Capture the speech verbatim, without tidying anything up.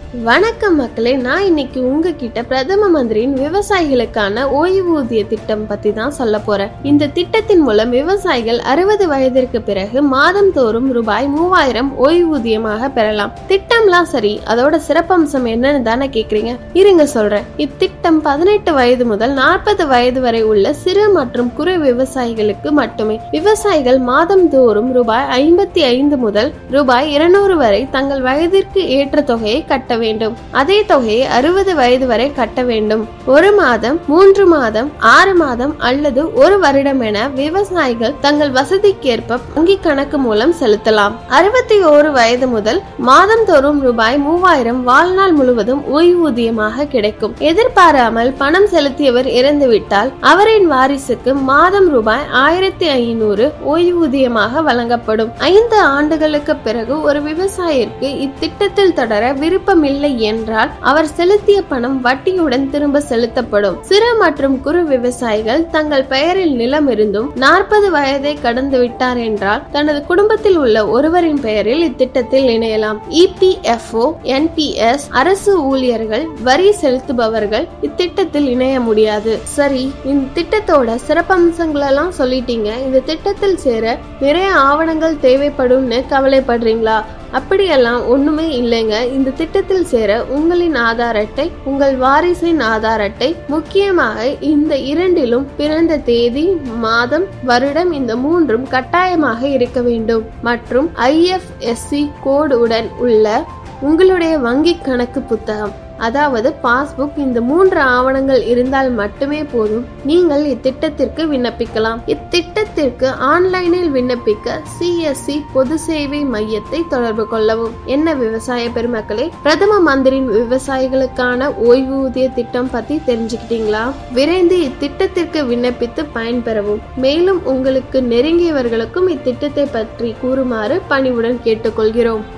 வணக்கம் மக்களே, நான் இன்னைக்கு உங்ககிட்ட பிரதம மந்திரியின் விவசாயிகளுக்கான ஓய்வூதிய திட்டம் பத்தி தான் சொல்ல போறேன். இந்த திட்டத்தின் மூலம் விவசாயிகள் அறுபது வயதிற்கு பிறகு மாதம் தோறும் ரூபாய் மூவாயிரம் ஓய்வூதியமாக பெறலாம். திட்டம்லாம் சரி, அதோட சிறப்பம்சம் என்னன்னு தானே கேக்குறீங்க. இருங்க சொல்றேன். இத்திட்டம் பதினெட்டு வயது முதல் நாற்பது வயது வரை உள்ள சிறு மற்றும் குறு விவசாயிகளுக்கு மட்டுமே. விவசாயிகள் மாதம் தோறும் ரூபாய் ஐம்பத்தி ஐந்து முதல் ரூபாய் இருநூறு வரை தங்கள் வயதிற்கு ஏற்ற தொகையை கட்ட வேண்டும். அதே தொகையை அறுபது வயது வரை கட்ட வேண்டும். ஒரு மாதம், மூன்று மாதம், ஆறு மாதம் அல்லது ஒரு வருடம் என விவசாயிகள் தங்கள் வசதிக்கேற்ப வங்கி கணக்கு மூலம் செலுத்தலாம். அறுபத்தி ஓரு வயது முதல் மாதம் தோறும் ரூபாய் மூவாயிரம் வாழ்நாள் முழுவதும் ஓய்வூதியமாக கிடைக்கும். எதிர்பாராமல் பணம் செலுத்தியவர் இறந்துவிட்டால் அவரின் வாரிசுக்கு மாதம் ரூபாய் ஆயிரத்தி ஐநூறு ஓய்வூதியமாக வழங்கப்படும். ஐந்து ஆண்டுகளுக்கு பிறகு ஒரு விவசாயிற்கு இத்திட்டத்தில் தொடர விருப்பம் இல்லை என்றால் அவர் செலுத்திய பணம் வட்டியுடன் திரும்ப செலுத்தப்படும். சிறு மற்றும் குறு விவசாயிகள் தங்கள் பெயரில் நிலம் இருந்தும் நாற்பது வயதை கடந்து விட்டார் என்றால் தனது குடும்பத்தில் உள்ள ஒருவரின் பெயரில் இத்திட்டத்தில் இணையலாம். E P F O, N P S, அரசு ஊழியர்கள், வரி செலுத்துபவர்கள் இத்திட்டத்தில் இணைய முடியாது. சரி, இந்த திட்டத்தோட சிறப்பம்சங்கள் எல்லாம் சொல்லிட்டீங்க. இந்த திட்டத்தில் சேர நிறைய ஆவணங்கள் தேவைப்படும்னு கவலைப்படுறீங்களா? அப்படியெல்லாம் ஒண்ணுமே இல்லைங்க. இந்த திட்டத்தில் சேர உங்களின் ஆதார் அட்டை, உங்கள் வாரிசின் ஆதார் அட்டை, முக்கியமாக இந்த இரண்டிலும் பிறந்த தேதி, மாதம், வருடம் இந்த மூன்றும் கட்டாயமாக இருக்க வேண்டும். மற்றும் I F S C code உடன் உள்ள உங்களுடைய வங்கி கணக்கு புத்தகம், அதாவது பாஸ்புக், இந்த மூன்று ஆவணங்கள் இருந்தால் மட்டுமே போதும். நீங்கள் இத்திட்டத்திற்கு விண்ணப்பிக்கலாம். இத்திட்டத்திற்கு ஆன்லைனில் விண்ணப்பிக்க சி எஸ் சி பொது சேவை மையத்தை தொடர்பு கொள்ளவும். என்ன விவசாய பெருமக்களே, பிரதம மந்திரியின் விவசாயிகளுக்கான ஓய்வூதிய திட்டம் பத்தி தெரிஞ்சுக்கிட்டீங்களா? விரைந்து இத்திட்டத்திற்கு விண்ணப்பித்து பயன்பெறவும். மேலும் உங்களுக்கு நெருங்கியவர்களுக்கும் இத்திட்டத்தை பற்றி கூறுமாறு பணிவுடன் கேட்டுக்கொள்கிறோம்.